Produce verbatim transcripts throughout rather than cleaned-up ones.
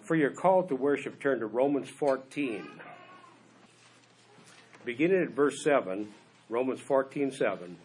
For your call to worship, turn to Romans fourteen. Beginning at verse seven, Romans fourteen seven.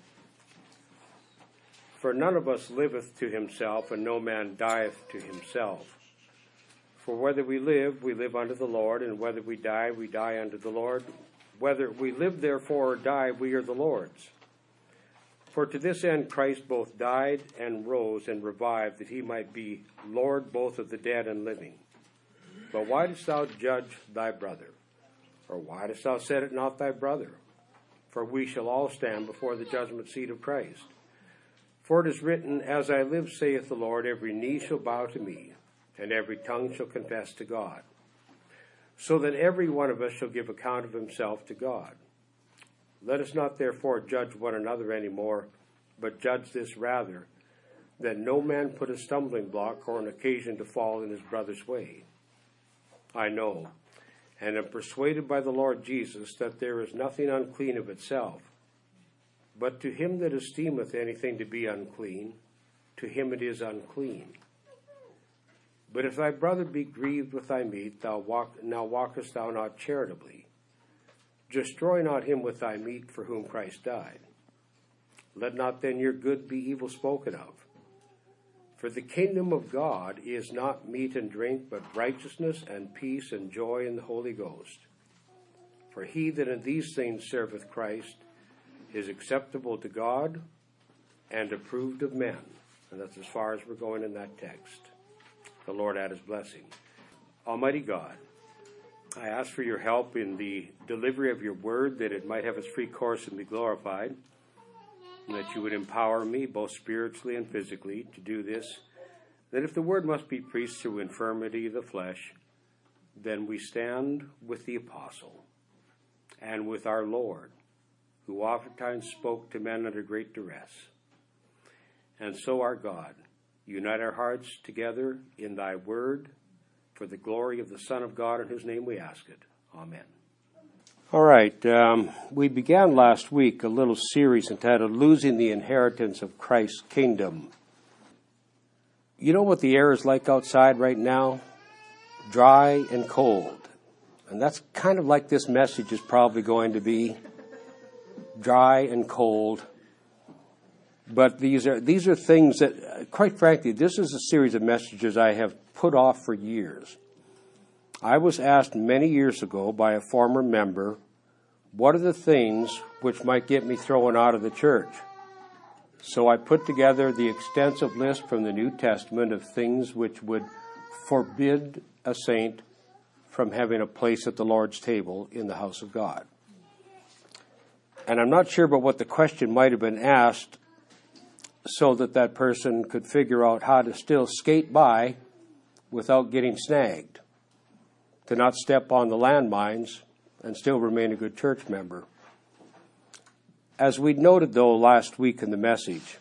For none of us liveth to himself, and no man dieth to himself. For whether we live, we live unto the Lord, and whether we die, we die unto the Lord. Whether we live therefore or die, we are the Lord's. For to this end Christ both died and rose and revived, that he might be Lord both of the dead and living. But why dost thou judge thy brother? Or why dost thou set it not thy brother? For we shall all stand before the judgment seat of Christ. For it is written, As I live, saith the Lord, every knee shall bow to me, and every tongue shall confess to God. So that every one of us shall give account of himself to God. Let us not therefore judge one another any more, but judge this rather, that no man put a stumbling block or an occasion to fall in his brother's way. I know, and am persuaded by the Lord Jesus, that there is nothing unclean of itself. But to him that esteemeth anything to be unclean, to him it is unclean. But if thy brother be grieved with thy meat, thou walk, now walkest thou not charitably. Destroy not him with thy meat for whom Christ died. Let not then your good be evil spoken of. For the kingdom of God is not meat and drink, but righteousness and peace and joy in the Holy Ghost. For he that in these things serveth Christ is acceptable to God and approved of men. And that's as far as we're going in that text. The Lord add his blessing. Almighty God, I ask for your help in the delivery of your word, that it might have its free course and be glorified, and that you would empower me both spiritually and physically to do this, that if the word must be preached through infirmity of the flesh, then we stand with the apostle and with our Lord, who oftentimes spoke to men under great duress. And so, our God, unite our hearts together in thy word, for the glory of the Son of God, in whose name we ask it. Amen. All right. Um, we began last week a little series entitled Losing the Inheritance of Christ's Kingdom. You know what the air is like outside right now? Dry and cold. And that's kind of like this message is probably going to be. Dry and cold. But these are these are things that, quite frankly, this is a series of messages I have put off for years. I was asked many years ago by a former member, what are the things which might get me thrown out of the church? So I put together the extensive list from the New Testament of things which would forbid a saint from having a place at the Lord's table in the house of God. And I'm not sure about what the question might have been asked, so that that person could figure out how to still skate by without getting snagged, to not step on the landmines and still remain a good church member. As we noted, though, last week in the message,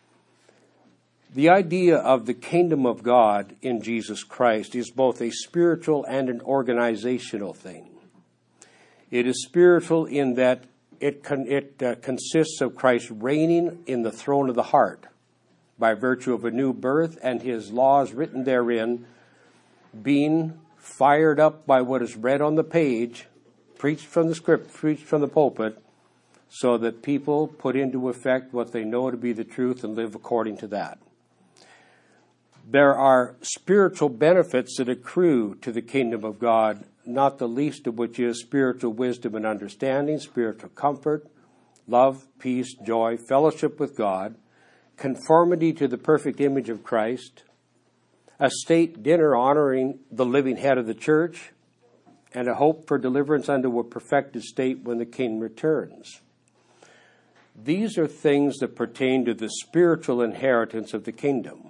the idea of the kingdom of God in Jesus Christ is both a spiritual and an organizational thing. It is spiritual in that It, con- it uh, consists of Christ reigning in the throne of the heart by virtue of a new birth and his laws written therein being fired up by what is read on the page, preached from the script, preached from the pulpit, so that people put into effect what they know to be the truth and live according to that. There are spiritual benefits that accrue to the kingdom of God, not the least of which is spiritual wisdom and understanding, spiritual comfort, love, peace, joy, fellowship with God, conformity to the perfect image of Christ, a state dinner honoring the living head of the church, and a hope for deliverance unto a perfected state when the King returns. These are things that pertain to the spiritual inheritance of the kingdom.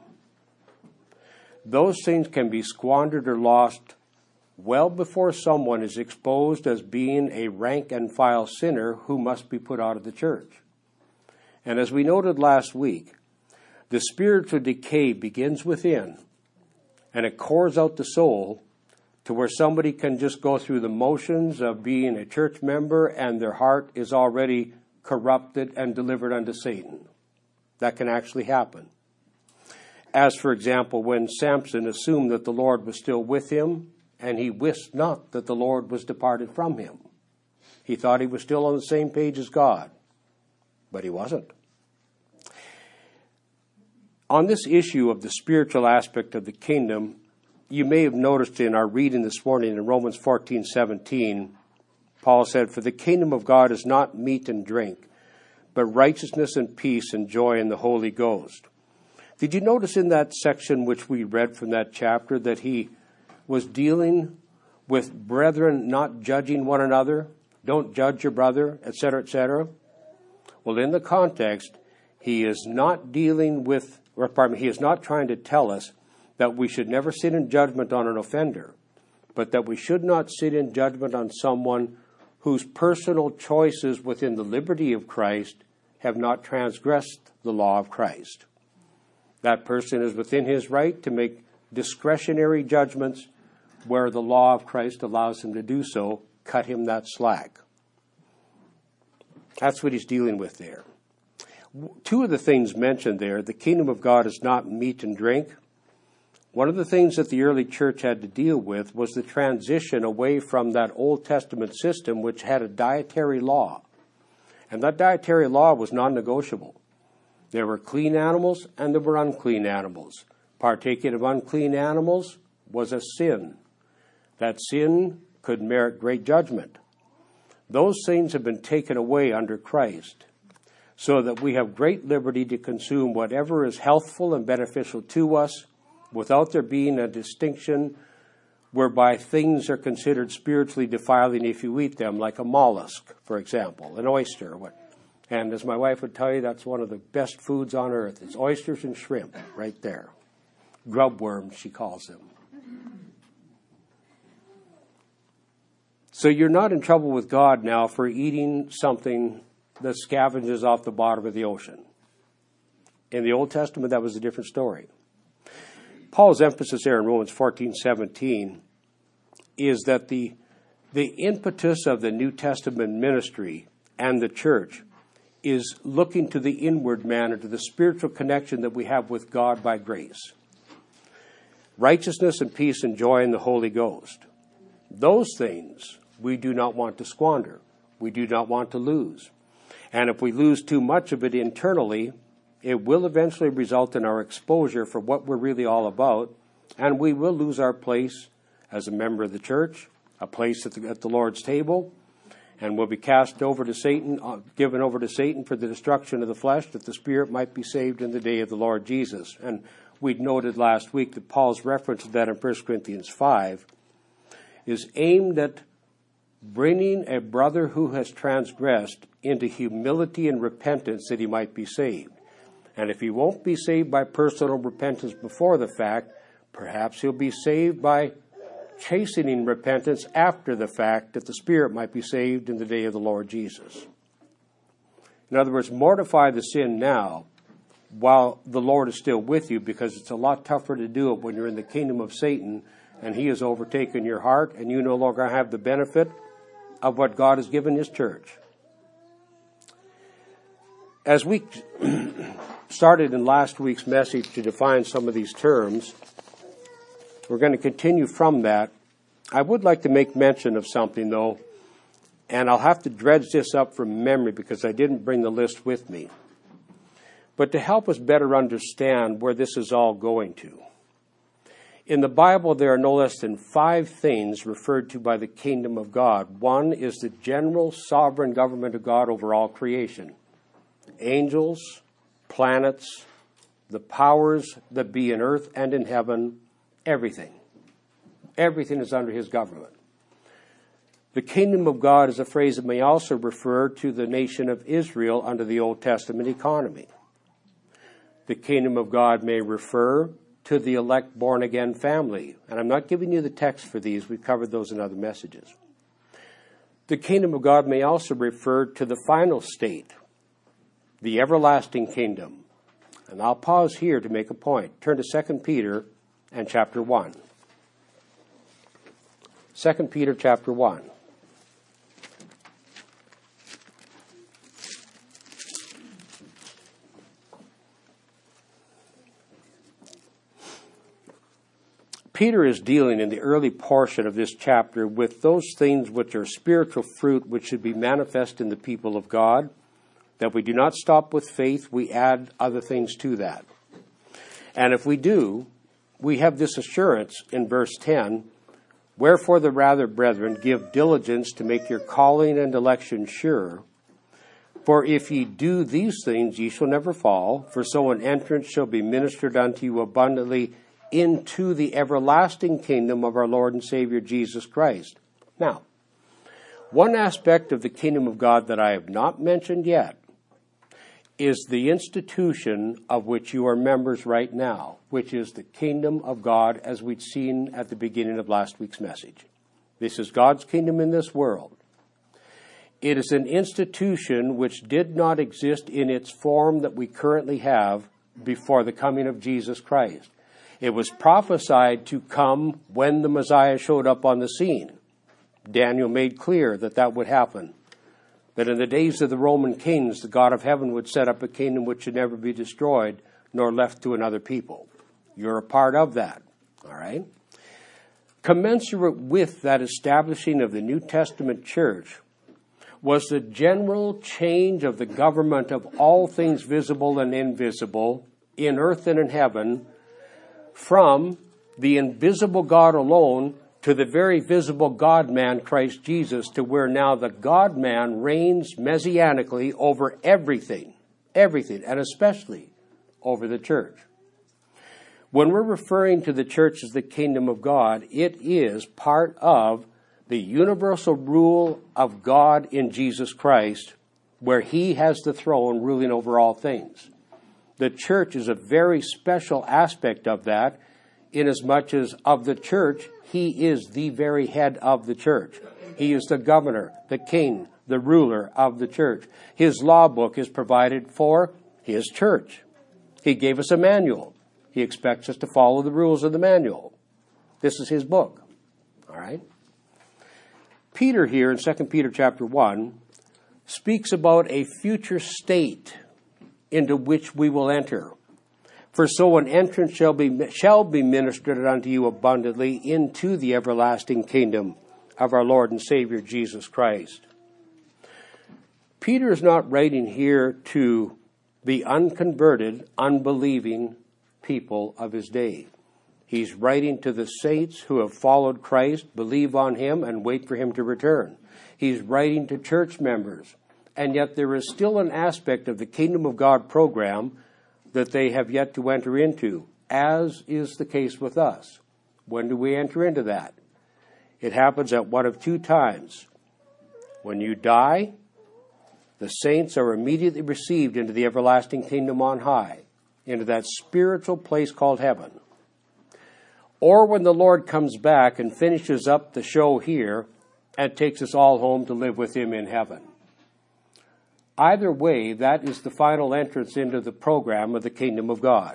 Those things can be squandered or lost well before someone is exposed as being a rank and file sinner who must be put out of the church. And as we noted last week, the spiritual decay begins within, and it cores out the soul to where somebody can just go through the motions of being a church member and their heart is already corrupted and delivered unto Satan. That can actually happen. As, for example, when Samson assumed that the Lord was still with him, and he wist not that the Lord was departed from him. He thought he was still on the same page as God, but he wasn't. On this issue of the spiritual aspect of the kingdom, you may have noticed in our reading this morning in Romans fourteen seventeen, Paul said, "For the kingdom of God is not meat and drink, but righteousness and peace and joy in the Holy Ghost." Did you notice in that section which we read from that chapter that he was dealing with brethren not judging one another? Don't judge your brother, et cetera, et cetera. Well, in the context, he is not dealing with, or pardon me, he is not trying to tell us that we should never sit in judgment on an offender, but that we should not sit in judgment on someone whose personal choices within the liberty of Christ have not transgressed the law of Christ. That person is within his right to make discretionary judgments where the law of Christ allows him to do so. Cut him that slack. That's what he's dealing with there. Two of the things mentioned there, the kingdom of God is not meat and drink. One of the things that the early church had to deal with was the transition away from that Old Testament system which had a dietary law. And that dietary law was non-negotiable. There were clean animals and there were unclean animals. Partaking of unclean animals was a sin. That sin could merit great judgment. Those things have been taken away under Christ, so that we have great liberty to consume whatever is healthful and beneficial to us without there being a distinction whereby things are considered spiritually defiling if you eat them, like a mollusk, for example, an oyster. And as my wife would tell you, that's one of the best foods on earth. It's oysters and shrimp right there. Grub worms, she calls them. So you're not in trouble with God now for eating something that scavenges off the bottom of the ocean. In the Old Testament, that was a different story. Paul's emphasis there in Romans fourteen seventeen is that the, the impetus of the New Testament ministry and the church is looking to the inward man and to the spiritual connection that we have with God by grace. Righteousness and peace and joy in the Holy Ghost. Those things we do not want to squander. We do not want to lose. And if we lose too much of it internally, it will eventually result in our exposure for what we're really all about, and we will lose our place as a member of the church, a place at the, at the Lord's table, and will be cast over to Satan, uh, given over to Satan for the destruction of the flesh, that the spirit might be saved in the day of the Lord Jesus. And we'd noted last week that Paul's reference to that in First Corinthians five is aimed at bringing a brother who has transgressed into humility and repentance that he might be saved. And if he won't be saved by personal repentance before the fact, perhaps he'll be saved by chastening repentance after the fact, that the spirit might be saved in the day of the Lord Jesus. In other words, mortify the sin now while the Lord is still with you, because it's a lot tougher to do it when you're in the kingdom of Satan and he has overtaken your heart and you no longer have the benefit of what God has given his church. As we started in last week's message to define some of these terms, we're going to continue from that. I would like to make mention of something, though, and I'll have to dredge this up from memory because I didn't bring the list with me. But to help us better understand where this is all going to. In the Bible, there are no less than five things referred to by the kingdom of God. One is the general sovereign government of God over all creation. Angels, planets, the powers that be in earth and in heaven, everything. Everything is under his government. The kingdom of God is a phrase that may also refer to the nation of Israel under the Old Testament economy. The kingdom of God may refer to the elect born-again family. And I'm not giving you the text for these. We've covered those in other messages. The kingdom of God may also refer to the final state, the everlasting kingdom. And I'll pause here to make a point. Turn to Second Peter and chapter one. Second Peter chapter one. Peter is dealing in the early portion of this chapter with those things which are spiritual fruit which should be manifest in the people of God, that we do not stop with faith, we add other things to that. And if we do, we have this assurance in verse ten, wherefore the rather, brethren, give diligence to make your calling and election sure. For if ye do these things, ye shall never fall, for so an entrance shall be ministered unto you abundantly into the everlasting kingdom of our Lord and Savior Jesus Christ. Now, one aspect of the kingdom of God that I have not mentioned yet is the institution of which you are members right now, which is the kingdom of God as we'd seen at the beginning of last week's message. This is God's kingdom in this world. It is an institution which did not exist in its form that we currently have before the coming of Jesus Christ. It was prophesied to come when the Messiah showed up on the scene. Daniel made clear that that would happen. That in the days of the Roman kings, the God of heaven would set up a kingdom which should never be destroyed nor left to another people. You're a part of that, all right? Commensurate with that establishing of the New Testament church was the general change of the government of all things visible and invisible, in earth and in heaven, from the invisible God alone to the very visible God-man, Christ Jesus, to where now the God-man reigns messianically over everything, everything, and especially over the church. When we're referring to the church as the kingdom of God, it is part of the universal rule of God in Jesus Christ, where he has the throne ruling over all things. The church is a very special aspect of that, inasmuch as of the church, he is the very head of the church. He is the governor, the king, the ruler of the church. His law book is provided for his church. He gave us a manual. He expects us to follow the rules of the manual. This is his book. All right? Peter here in Second Peter chapter one speaks about a future state into which we will enter. For so an entrance shall be, shall be ministered unto you abundantly into the everlasting kingdom of our Lord and Savior Jesus Christ. Peter is not writing here to the unconverted, unbelieving people of his day. He's writing to the saints who have followed Christ, believe on him, and wait for him to return. He's writing to church members. And yet there is still an aspect of the Kingdom of God program that they have yet to enter into, as is the case with us. When do we enter into that? It happens at one of two times. When you die, the saints are immediately received into the everlasting kingdom on high, into that spiritual place called heaven. Or when the Lord comes back and finishes up the show here and takes us all home to live with him in heaven. Either way, that is the final entrance into the program of the kingdom of God.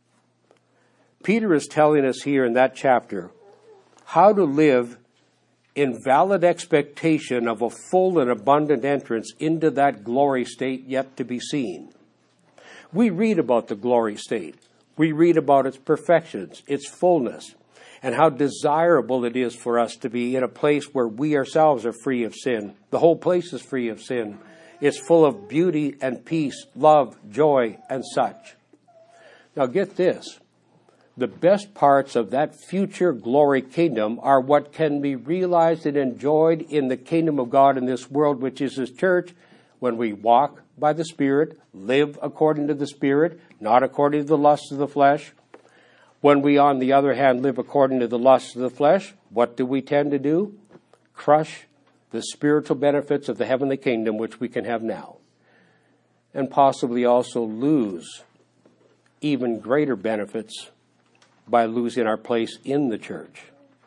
Peter is telling us here in that chapter how to live in valid expectation of a full and abundant entrance into that glory state yet to be seen. We read about the glory state. We read about its perfections, its fullness, and how desirable it is for us to be in a place where we ourselves are free of sin. The whole place is free of sin. It's full of beauty and peace, love, joy, and such. Now get this. The best parts of that future glory kingdom are what can be realized and enjoyed in the kingdom of God in this world, which is his church, when we walk by the Spirit, live according to the Spirit, not according to the lusts of the flesh. When we, on the other hand, live according to the lusts of the flesh, what do we tend to do? Crush the spiritual benefits of the heavenly kingdom which we can have now, and possibly also lose even greater benefits by losing our place in the church.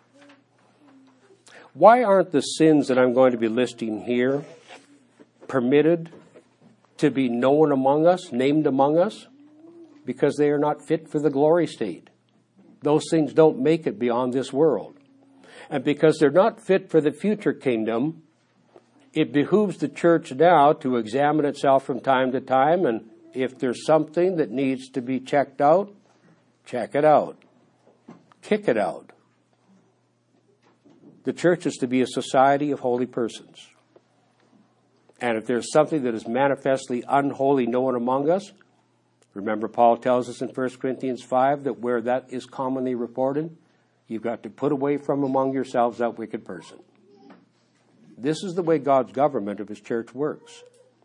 Why aren't the sins that I'm going to be listing here permitted to be known among us, named among us? Because they are not fit for the glory state. Those things don't make it beyond this world. And because they're not fit for the future kingdom, it behooves the church now to examine itself from time to time, and if there's something that needs to be checked out, check it out. Kick it out. The church is to be a society of holy persons. And if there's something that is manifestly unholy known among us, remember Paul tells us in First Corinthians five that where that is commonly reported, you've got to put away from among yourselves that wicked person. This is the way God's government of his church works.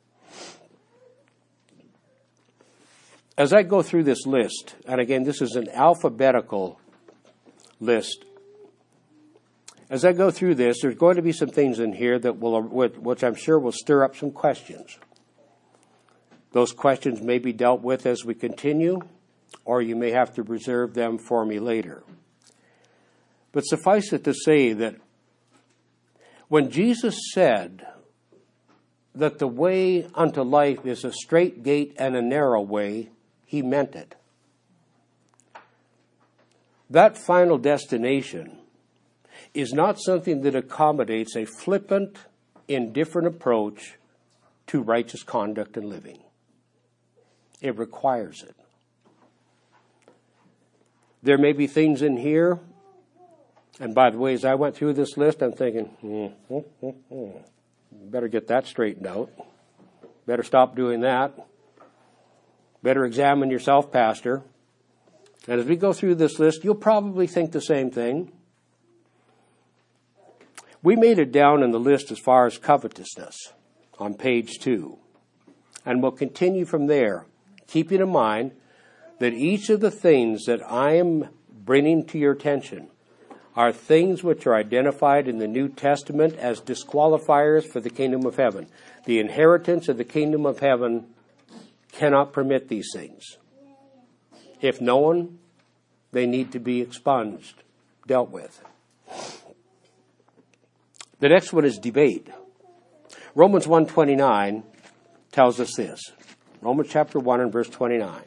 As I go through this list, and again, this is an alphabetical list. As I go through this, there's going to be some things in here that will, which I'm sure will stir up some questions. Those questions may be dealt with as we continue, or you may have to reserve them for me later. But suffice it to say that when Jesus said that the way unto life is a straight gate and a narrow way, he meant it. That final destination is not something that accommodates a flippant, indifferent approach to righteous conduct and living. It requires it. There may be things in here, and by the way, as I went through this list, I'm thinking, hmm, hmm, hmm, hmm. Better get that straightened out. Better stop doing that. Better examine yourself, Pastor. And as we go through this list, you'll probably think the same thing. We made it down in the list as far as covetousness on page two. And we'll continue from there, keeping in mind that each of the things that I am bringing to your attention are things which are identified in the New Testament as disqualifiers for the kingdom of heaven. The inheritance of the kingdom of heaven cannot permit these things. If known, they need to be expunged, dealt with. The next one is debate. Romans one twenty-nine tells us this. Romans chapter one and verse twenty-nine.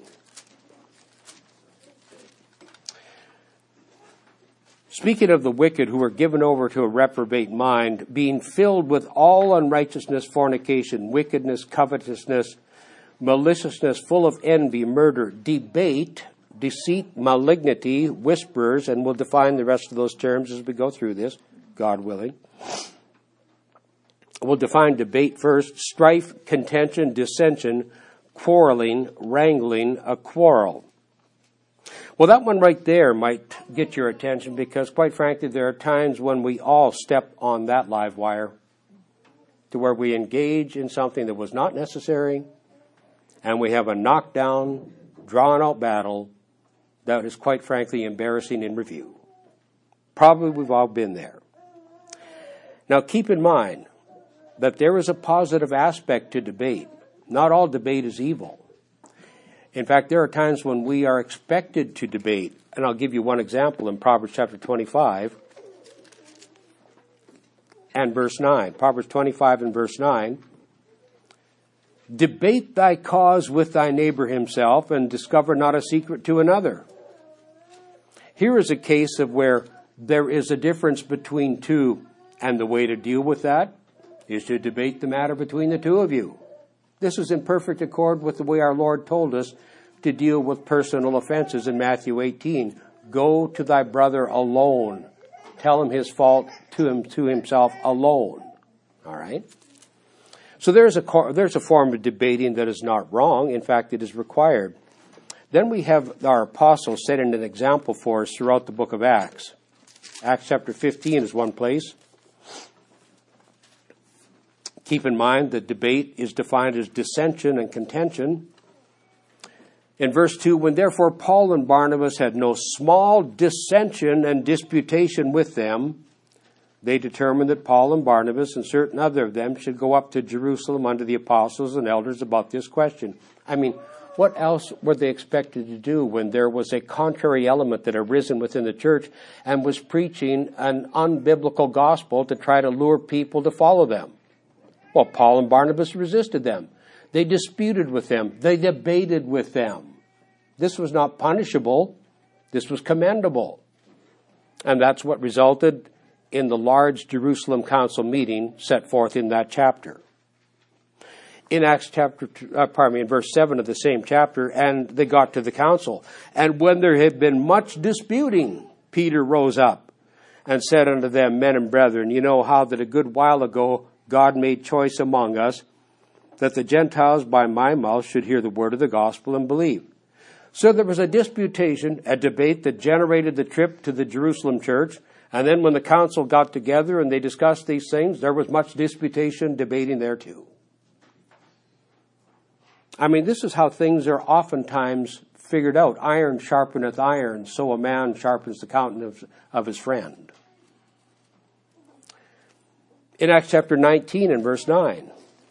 Speaking of the wicked who are given over to a reprobate mind, being filled with all unrighteousness, fornication, wickedness, covetousness, maliciousness, full of envy, murder, debate, deceit, malignity, whisperers, and we'll define the rest of those terms as we go through this, God willing. We'll define debate first: strife, contention, dissension, quarreling, wrangling, a quarrel. Well, that one right there might get your attention because, quite frankly, there are times when we all step on that live wire to where we engage in something that was not necessary, and we have a knockdown, drawn-out battle that is, quite frankly, embarrassing in review. Probably we've all been there. Now, keep in mind that there is a positive aspect to debate. Not all debate is evil. In fact, there are times when we are expected to debate. And I'll give you one example in Proverbs chapter twenty-five and verse nine. Proverbs twenty-five and verse nine. Debate thy cause with thy neighbor himself, and discover not a secret to another. Here is a case of where there is a difference between two, and the way to deal with that is to debate the matter between the two of you. This is in perfect accord with the way our Lord told us to deal with personal offenses in Matthew eighteen. Go to thy brother alone. Tell him his fault to him to himself alone. All right? So there's a, there's a form of debating that is not wrong. In fact, it is required. Then we have our apostles setting an example for us throughout the book of Acts. Acts chapter fifteen is one place. Keep in mind that debate is defined as dissension and contention. In verse two, when therefore Paul and Barnabas had no small dissension and disputation with them, they determined that Paul and Barnabas and certain other of them should go up to Jerusalem unto the apostles and elders about this question. I mean, what else were they expected to do when there was a contrary element that had arisen within the church and was preaching an unbiblical gospel to try to lure people to follow them? Well, Paul and Barnabas resisted them. They disputed with them. They debated with them. This was not punishable. This was commendable. And that's what resulted in the large Jerusalem council meeting set forth in that chapter. In Acts chapter, uh, pardon me, in verse seven of the same chapter, and they got to the council. And when there had been much disputing, Peter rose up and said unto them, Men and brethren, you know how that a good while ago God made choice among us, that the Gentiles by my mouth should hear the word of the gospel and believe. So there was a disputation, a debate that generated the trip to the Jerusalem church. And then when the council got together and they discussed these things, there was much disputation, debating there too. I mean, this is how things are oftentimes figured out. Iron sharpeneth iron, so a man sharpens the countenance of his friend. In Acts chapter nineteen and verse nine.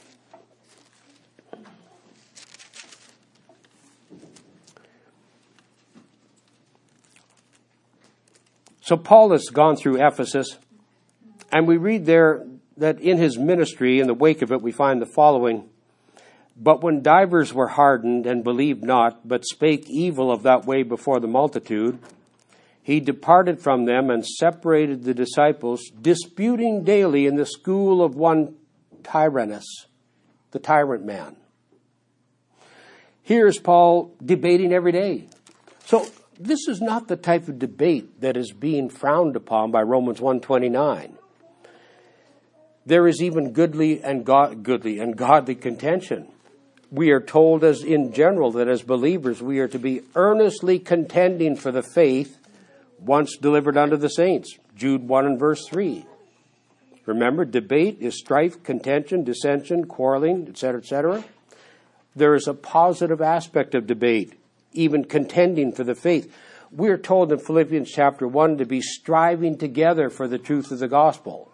So Paul has gone through Ephesus, and we read there that in his ministry, in the wake of it, we find the following. But when divers were hardened and believed not, but spake evil of that way before the multitude, he departed from them and separated the disciples, disputing daily in the school of one Tyrannus, the tyrant man. Here's Paul debating every day. So this is not the type of debate that is being frowned upon by Romans one twenty-nine. There is even goodly and God, goodly and godly contention. We are told as in general that as believers we are to be earnestly contending for the faith once delivered unto the saints. Jude one and verse three. Remember, debate is strife, contention, dissension, quarreling, et cetera, et cetera. There is a positive aspect of debate, even contending for the faith. We are told in Philippians chapter one to be striving together for the truth of the gospel.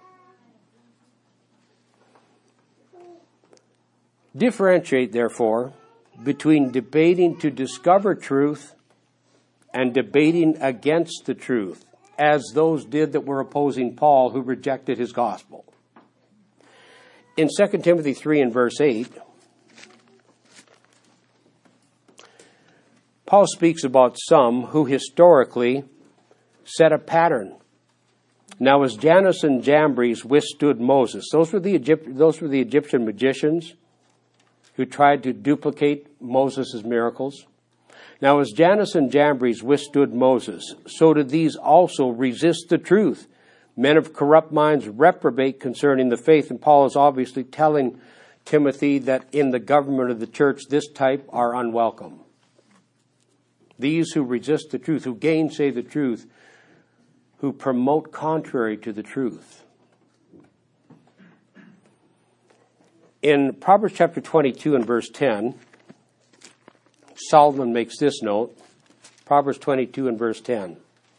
Differentiate, therefore, between debating to discover truth and debating against the truth, as those did that were opposing Paul, who rejected his gospel. In Second Timothy three and verse eight, Paul speaks about some who historically set a pattern. Now, as Jannes and Jambres withstood Moses, those were the Egypt, those were the Egyptian magicians who tried to duplicate Moses' miracles. Now, as Jannes and Jambres withstood Moses, so did these also resist the truth. Men of corrupt minds reprobate concerning the faith. And Paul is obviously telling Timothy that in the government of the church, this type are unwelcome. These who resist the truth, who gainsay the truth, who promote contrary to the truth. In Proverbs chapter twenty-two and verse ten, Solomon makes this note. Proverbs twenty-two and verse ten.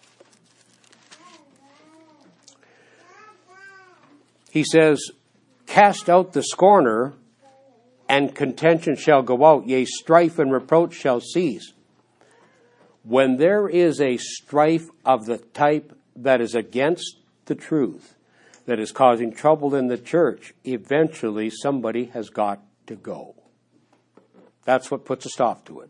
He says, Cast out the scorner, and contention shall go out, yea, strife and reproach shall cease. When there is a strife of the type that is against the truth, that is causing trouble in the church, eventually somebody has got to go. That's what puts a stop to it.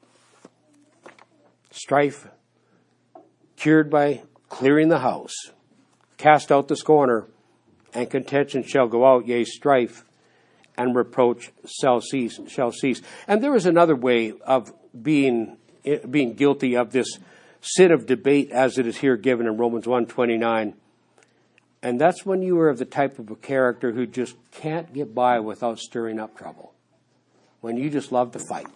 Strife cured by clearing the house. Cast out the scorner, and contention shall go out, yea, strife and reproach shall cease. Shall cease. And there is another way of being being guilty of this sin of debate, as it is here given in Romans one twenty-nine. And that's when you are of the type of a character who just can't get by without stirring up trouble. When you just love to fight.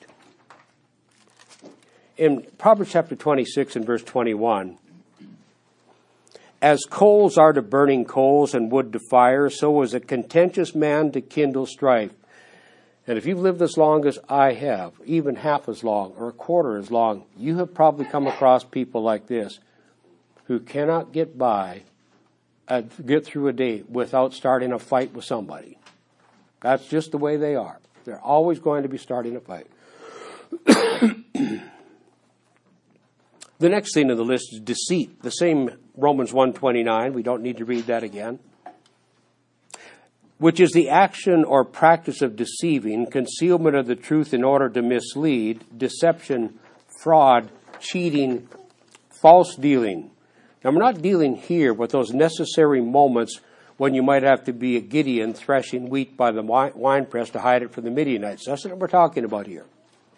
In Proverbs chapter twenty-six and verse twenty-one, as coals are to burning coals and wood to fire, so is a contentious man to kindle strife. And if you've lived as long as I have, even half as long or a quarter as long, you have probably come across people like this who cannot get by, uh, get through a day without starting a fight with somebody. That's just the way they are. They're always going to be starting a fight. The next thing on the list is deceit. The same Romans one twenty-nine. We don't need to read that again. Which is the action or practice of deceiving, concealment of the truth in order to mislead, deception, fraud, cheating, false dealing. Now, we're not dealing here with those necessary moments when you might have to be a Gideon threshing wheat by the winepress to hide it from the Midianites. That's what we're talking about here.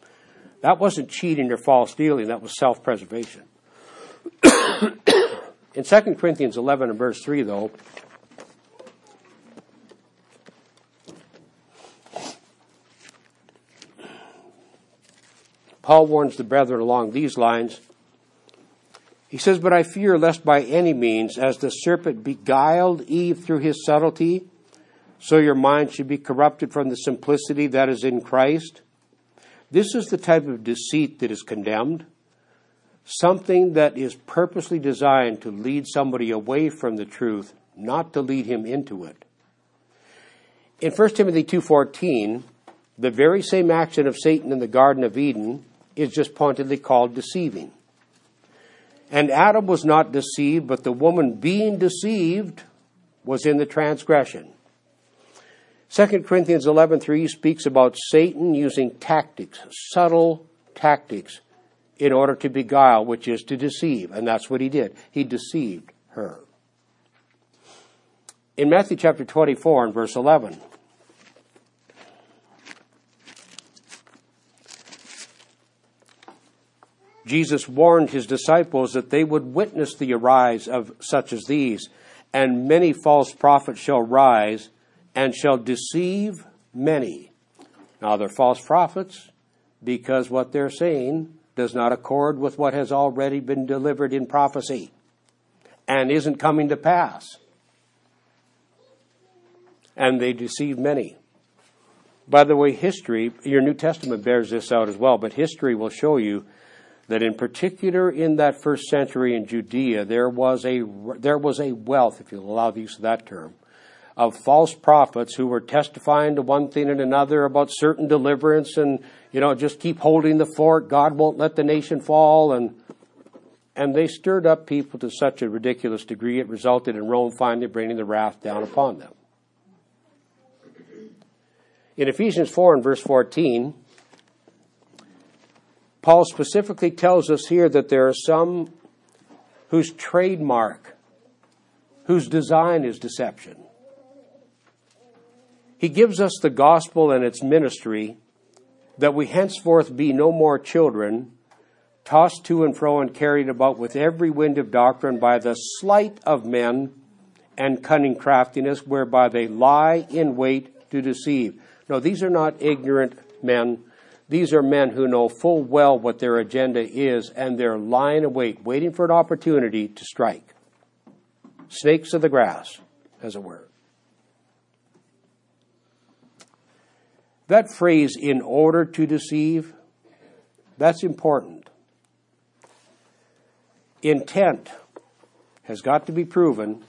That wasn't cheating or false dealing. That was self-preservation. In Second Corinthians eleven and verse three, though, Paul warns the brethren along these lines. He says, "But I fear lest by any means, as the serpent beguiled Eve through his subtlety, so your mind should be corrupted from the simplicity that is in Christ." This is the type of deceit that is condemned. Something that is purposely designed to lead somebody away from the truth, not to lead him into it. In First Timothy two fourteen, the very same action of Satan in the Garden of Eden is just pointedly called deceiving. And Adam was not deceived, but the woman being deceived was in the transgression. Second Corinthians eleven three speaks about Satan using tactics, subtle tactics, in order to beguile, which is to deceive. And that's what he did. He deceived her. In Matthew chapter twenty-four and verse eleven, Jesus warned his disciples that they would witness the arise of such as these, and many false prophets shall rise and shall deceive many. Now they're false prophets because what they're saying does not accord with what has already been delivered in prophecy and isn't coming to pass. And they deceive many. By the way, history, your New Testament bears this out as well, but history will show you that in particular in that first century in Judea, there was a, there was a wealth, if you'll allow the use of that term, of false prophets who were testifying to one thing and another about certain deliverance and, you know, just keep holding the fort. God won't let the nation fall. And and they stirred up people to such a ridiculous degree, it resulted in Rome finally bringing the wrath down upon them. In Ephesians four and verse fourteen, Paul specifically tells us here that there are some whose trademark, whose design is deception. He gives us the gospel and its ministry, that we henceforth be no more children, tossed to and fro and carried about with every wind of doctrine by the sleight of men and cunning craftiness, whereby they lie in wait to deceive. No, these are not ignorant men. These are men who know full well what their agenda is, and they're lying in wait, waiting for an opportunity to strike. Snakes of the grass, as it were. That phrase, "in order to deceive," that's important. Intent has got to be proven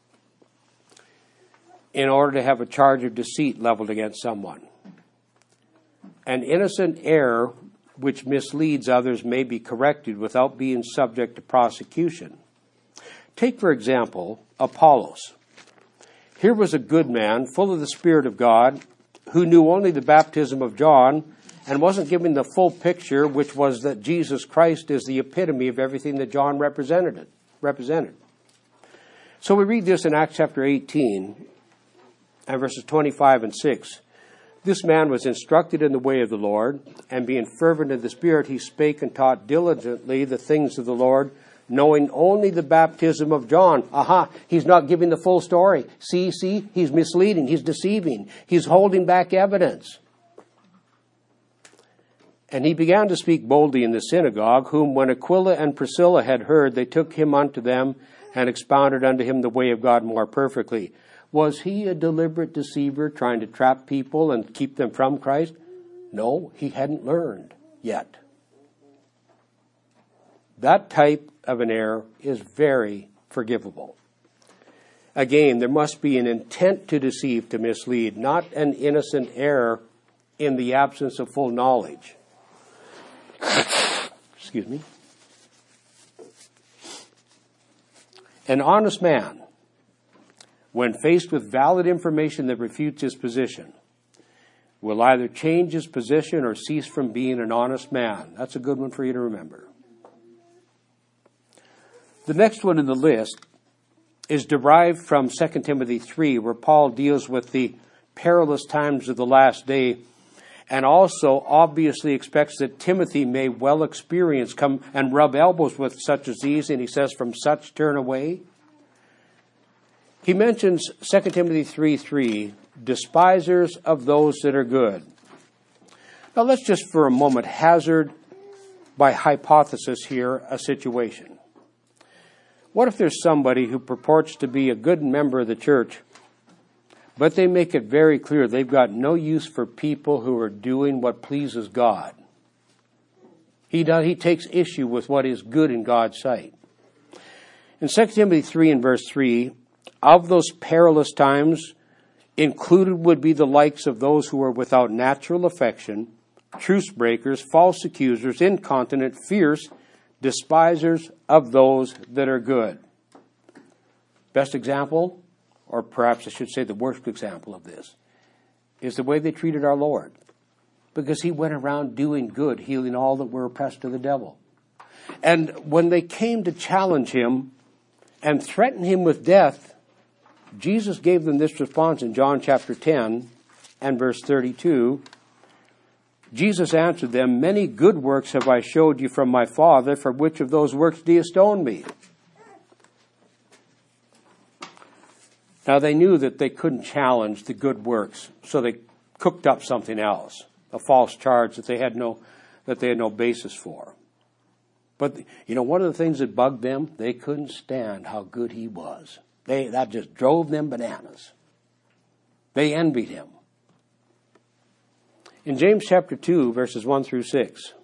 in order to have a charge of deceit leveled against someone. An innocent error which misleads others may be corrected without being subject to prosecution. Take, for example, Apollos. Here was a good man, full of the Spirit of God, who knew only the baptism of John and wasn't giving the full picture, which was that Jesus Christ is the epitome of everything that John represented. represented. So we read this in Acts chapter eighteen and verses twenty-five and six. "This man was instructed in the way of the Lord, and being fervent in the Spirit, he spake and taught diligently the things of the Lord, knowing only the baptism of John." Aha, he's not giving the full story. See, see, he's misleading, he's deceiving, he's holding back evidence. "And he began to speak boldly in the synagogue, whom when Aquila and Priscilla had heard, they took him unto them and expounded unto him the way of God more perfectly." Was he a deliberate deceiver trying to trap people and keep them from Christ? No, he hadn't learned yet. That type of an error is very forgivable. Again, there must be an intent to deceive, to mislead, not an innocent error in the absence of full knowledge. Excuse me. An honest man, when faced with valid information that refutes his position, will either change his position or cease from being an honest man. That's a good one for you to remember. The next one in the list is derived from Second Timothy three, where Paul deals with the perilous times of the last day and also obviously expects that Timothy may well experience, come and rub elbows with such as these, and he says, from such turn away. He mentions Second Timothy three three, despisers of those that are good. Now let's just for a moment hazard, by hypothesis here, a situation. What if there's somebody who purports to be a good member of the church, but they make it very clear they've got no use for people who are doing what pleases God? He does, he takes issue with what is good in God's sight. In Second Timothy three and verse three, of those perilous times, included would be the likes of those who are without natural affection, truce breakers, false accusers, incontinent, fierce, despisers of those that are good. Best example, or perhaps I should say the worst example of this, is the way they treated our Lord. Because he went around doing good, healing all that were oppressed of the devil. And when they came to challenge him and threaten him with death, Jesus gave them this response in John chapter ten and verse thirty-two. Jesus answered them, many good works have I showed you from my Father. For which of those works do you stone me? Now they knew that they couldn't challenge the good works, so they cooked up something else, a false charge that they had no that they had no basis for. But you know, one of the things that bugged them, they couldn't stand how good he was. They that just drove them bananas. They envied him. In James chapter two, verses one through six,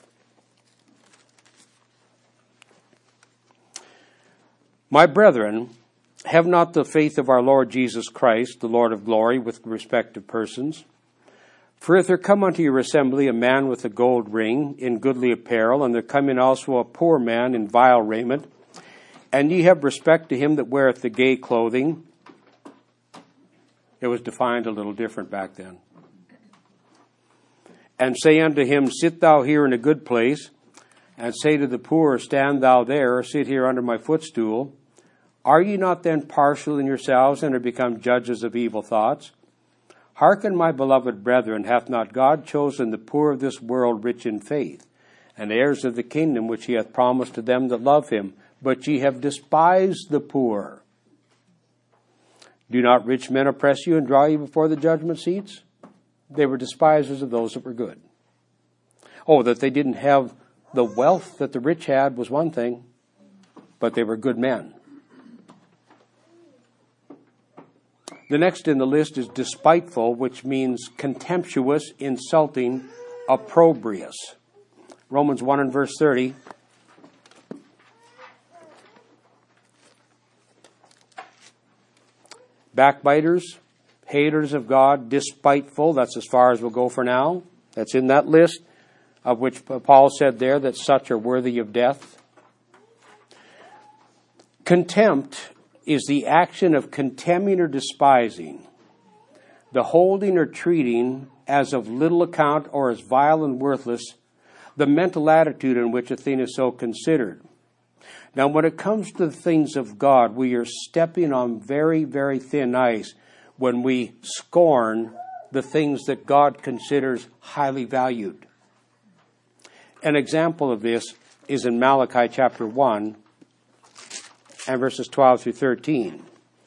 my brethren, have not the faith of our Lord Jesus Christ, the Lord of glory, with respect to persons. For if there come unto your assembly a man with a gold ring in goodly apparel, and there come in also a poor man in vile raiment, and ye have respect to him that weareth the gay clothing. It was defined a little different back then. And say unto him, sit thou here in a good place, and say to the poor, stand thou there, or sit here under my footstool. Are ye not then partial in yourselves, and are become judges of evil thoughts? Hearken, my beloved brethren, hath not God chosen the poor of this world rich in faith, and heirs of the kingdom which he hath promised to them that love him? But ye have despised the poor. Do not rich men oppress you and draw you before the judgment seats? They were despisers of those that were good. Oh, that they didn't have the wealth that the rich had was one thing, but they were good men. The next in the list is despiteful, which means contemptuous, insulting, opprobrious. Romans one and verse thirty. Backbiters, haters of God, despiteful, that's as far as we'll go for now. That's in that list, of which Paul said there that such are worthy of death. Contempt is the action of contemning or despising, the holding or treating as of little account or as vile and worthless, the mental attitude in which a thing is so considered. Now, when it comes to the things of God, we are stepping on very, very thin ice when we scorn the things that God considers highly valued. An example of this is in Malachi chapter one and verses twelve through thirteen.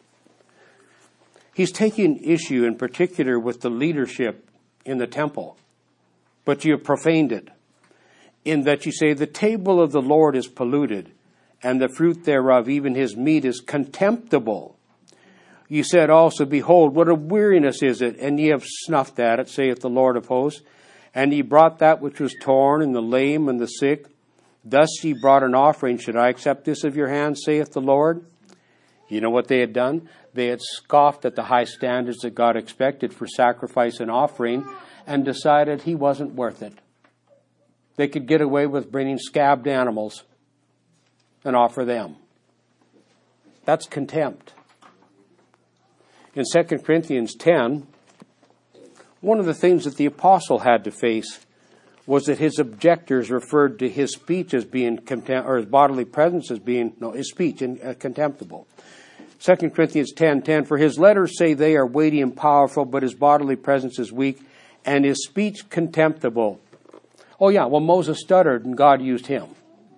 He's taking issue in particular with the leadership in the temple. But you have profaned it, in that you say, the table of the Lord is polluted, and the fruit thereof, even his meat, is contemptible. You said also, behold, what a weariness is it, and ye have snuffed at it, saith the Lord of hosts. And ye brought that which was torn, and the lame, and the sick. Thus ye brought an offering. Should I accept this of your hands, saith the Lord? You know what they had done? They had scoffed at the high standards that God expected for sacrifice and offering, and decided he wasn't worth it. They could get away with bringing scabbed animals and offer them. That's contempt. In Second Corinthians ten, one of the things that the apostle had to face was that his objectors referred to his speech as being contempt, or his bodily presence as being, no, his speech in, uh, contemptible. Second Corinthians ten ten, for his letters say they are weighty and powerful, but his bodily presence is weak, and his speech contemptible. Oh yeah, well Moses stuttered and God used him.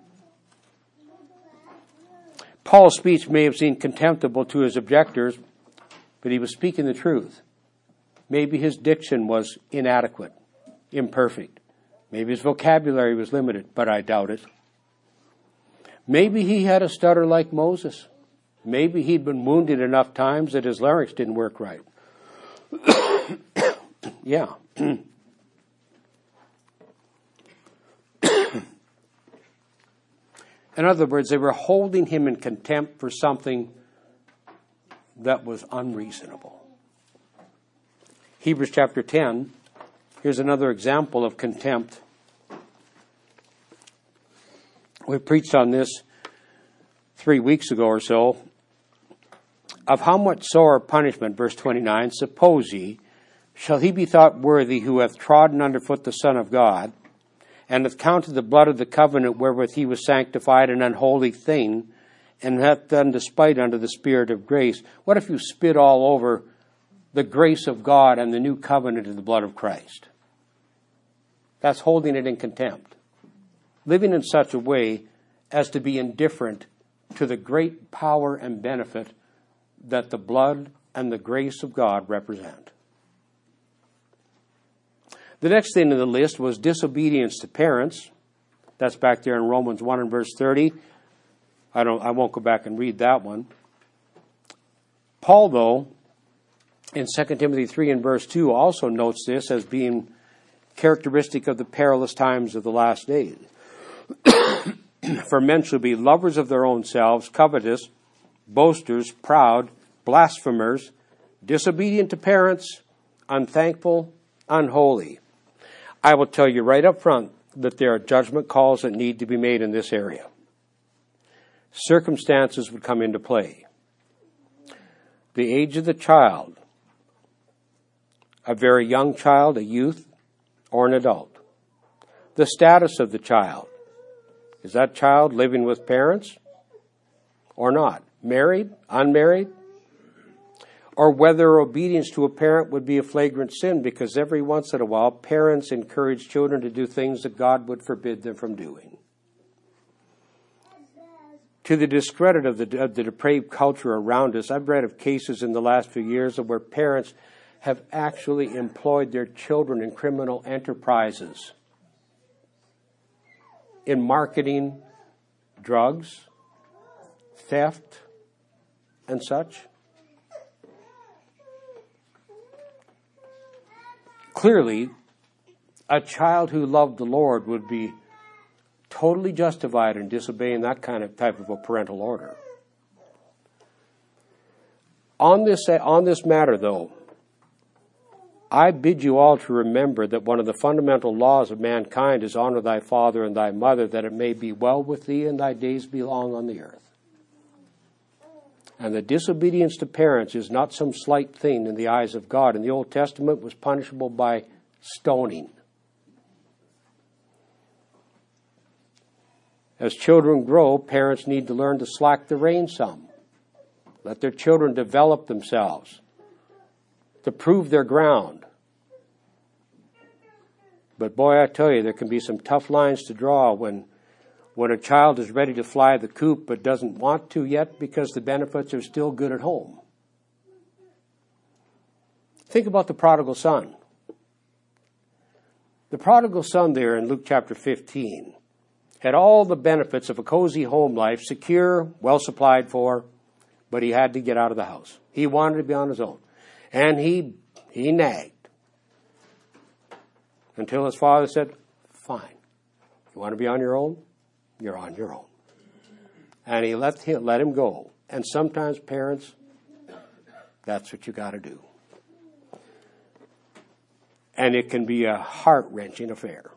Paul's speech may have seemed contemptible to his objectors, but he was speaking the truth. Maybe his diction was inadequate, imperfect. Maybe his vocabulary was limited, but I doubt it. Maybe he had a stutter like Moses. Maybe he'd been wounded enough times that his larynx didn't work right. Yeah. In other words, they were holding him in contempt for something that was unreasonable. Hebrews chapter ten, here's another example of contempt. We preached on this three weeks ago or so. Of how much sore punishment, verse twenty-nine, suppose ye, shall he be thought worthy who hath trodden underfoot the Son of God, and hath counted the blood of the covenant wherewith he was sanctified an unholy thing, and hath done despite unto the Spirit of grace? What if you spit all over the grace of God and the new covenant in the blood of Christ? That's holding it in contempt. Living in such a way as to be indifferent to the great power and benefit that the blood and the grace of God represent. The next thing in the list was disobedience to parents. That's back there in Romans one and verse thirty. I don't I won't go back and read that one. Paul, though, in Second Timothy three and verse two also notes this as being characteristic of the perilous times of the last days. For men shall be lovers of their own selves, covetous, boasters, proud, blasphemers, disobedient to parents, unthankful, unholy. I will tell you right up front that there are judgment calls that need to be made in this area. Circumstances would come into play. The age of the child, a very young child, a youth, or an adult. The status of the child. Is that child living with parents or not? Married, unmarried? Or whether obedience to a parent would be a flagrant sin, because every once in a while parents encourage children to do things that God would forbid them from doing. To the discredit of the, of the depraved culture around us, I've read of cases in the last few years of where parents have actually employed their children in criminal enterprises, in marketing, drugs, theft, and such. Clearly, a child who loved the Lord would be totally justified in disobeying that kind of type of a parental order. On this, on this matter, though, I bid you all to remember that one of the fundamental laws of mankind is honor thy father and thy mother, that it may be well with thee and thy days be long on the earth. And the disobedience to parents is not some slight thing in the eyes of God. In the Old Testament, it was punishable by stoning. As children grow, parents need to learn to slack the rein some. Let their children develop themselves, to prove their ground. But boy, I tell you, there can be some tough lines to draw when when a child is ready to fly the coop but doesn't want to yet because the benefits are still good at home. Think about the prodigal son. The prodigal son there in Luke chapter fifteen had all the benefits of a cozy home life, secure, well supplied for, but he had to get out of the house. He wanted to be on his own. And he he nagged until his father said, fine, you want to be on your own? You're on your own. And he let him, let him go. And sometimes, parents, that's what you got to do. And it can be a heart-wrenching affair.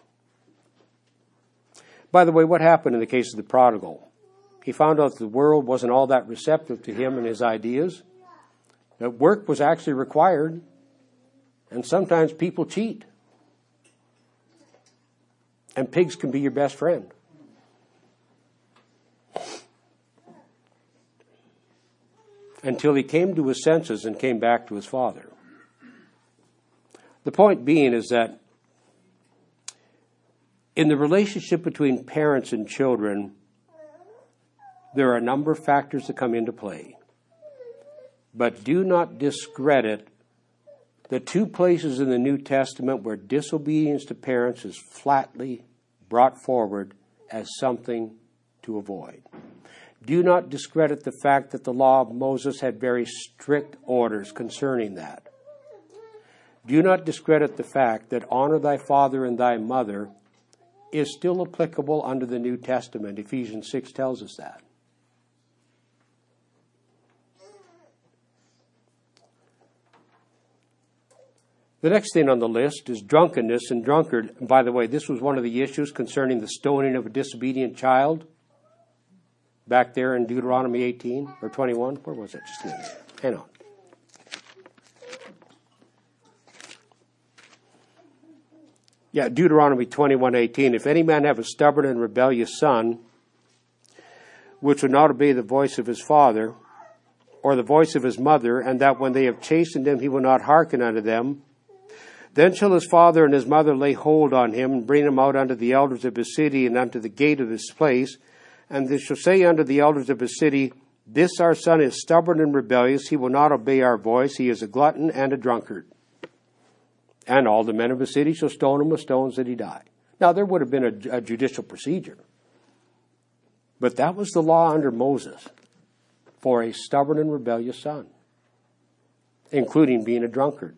By the way, what happened in the case of the prodigal? He found out that the world wasn't all that receptive to him and his ideas. That work was actually required. And sometimes people cheat. And pigs can be your best friend. Until he came to his senses and came back to his father. The point being is that in the relationship between parents and children, there are a number of factors that come into play. But do not discredit the two places in the New Testament where disobedience to parents is flatly brought forward as something to avoid. Do not discredit the fact that the law of Moses had very strict orders concerning that. Do not discredit the fact that honor thy father and thy mother is still applicable under the New Testament. Ephesians six tells us that. The next thing on the list is drunkenness and drunkard. And by the way, this was one of the issues concerning the stoning of a disobedient child. Back there in Deuteronomy eighteen or twenty-one. Where was it? Just a minute. Hang on. Yeah, Deuteronomy twenty-one eighteen. If any man have a stubborn and rebellious son, which would not obey the voice of his father, or the voice of his mother, and that when they have chastened him he will not hearken unto them, then shall his father and his mother lay hold on him, and bring him out unto the elders of his city, and unto the gate of his place. And they shall say unto the elders of his city, this our son is stubborn and rebellious, he will not obey our voice, he is a glutton and a drunkard. And all the men of the city shall stone him with stones that he die. Now there would have been a, a judicial procedure. But that was the law under Moses for a stubborn and rebellious son, including being a drunkard.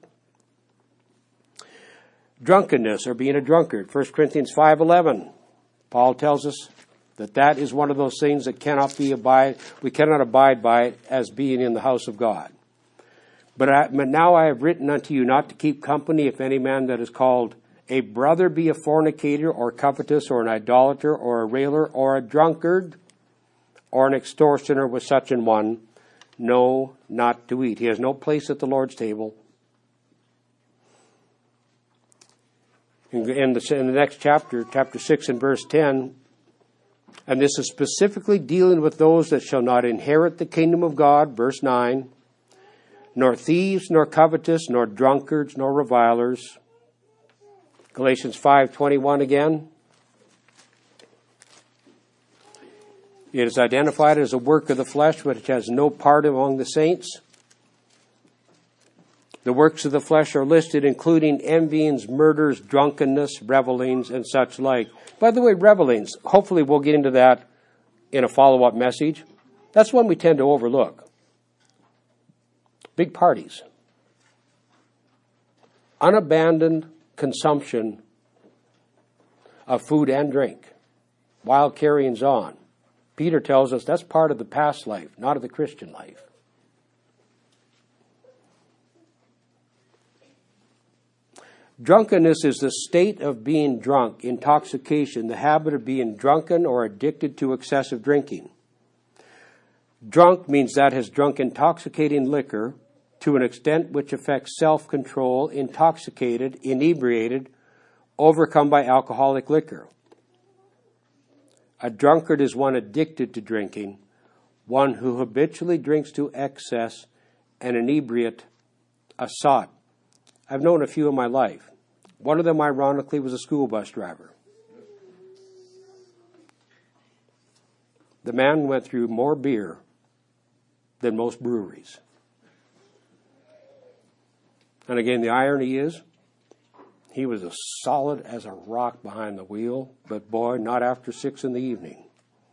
Drunkenness, or being a drunkard. First Corinthians five eleven. Paul tells us that that is one of those things that cannot be abide, we cannot abide by it as being in the house of God. But, I, but now I have written unto you not to keep company if any man that is called a brother be a fornicator, or covetous, or an idolater, or a railer, or a drunkard, or an extortioner with such an one. No, not to eat. He has no place at the Lord's table. In the, in the next chapter, chapter six and verse ten, and this is specifically dealing with those that shall not inherit the kingdom of God, verse nine, nor thieves, nor covetous, nor drunkards, nor revilers. Galatians five twenty-one again. It is identified as a work of the flesh, which has no part among the saints. The works of the flesh are listed, including envyings, murders, drunkenness, revelings, and such like. By the way, revelings, hopefully we'll get into that in a follow-up message. That's one we tend to overlook. Big parties. Unabandoned consumption of food and drink while carryings on. Peter tells us that's part of the past life, not of the Christian life. Drunkenness is the state of being drunk, intoxication, the habit of being drunken or addicted to excessive drinking. Drunk means that has drunk intoxicating liquor to an extent which affects self-control, intoxicated, inebriated, overcome by alcoholic liquor. A drunkard is one addicted to drinking, one who habitually drinks to excess, an inebriate, a sot. I've known a few in my life. One of them, ironically, was a school bus driver. The man went through more beer than most breweries. And again, the irony is, he was as solid as a rock behind the wheel, but boy, not after six in the evening.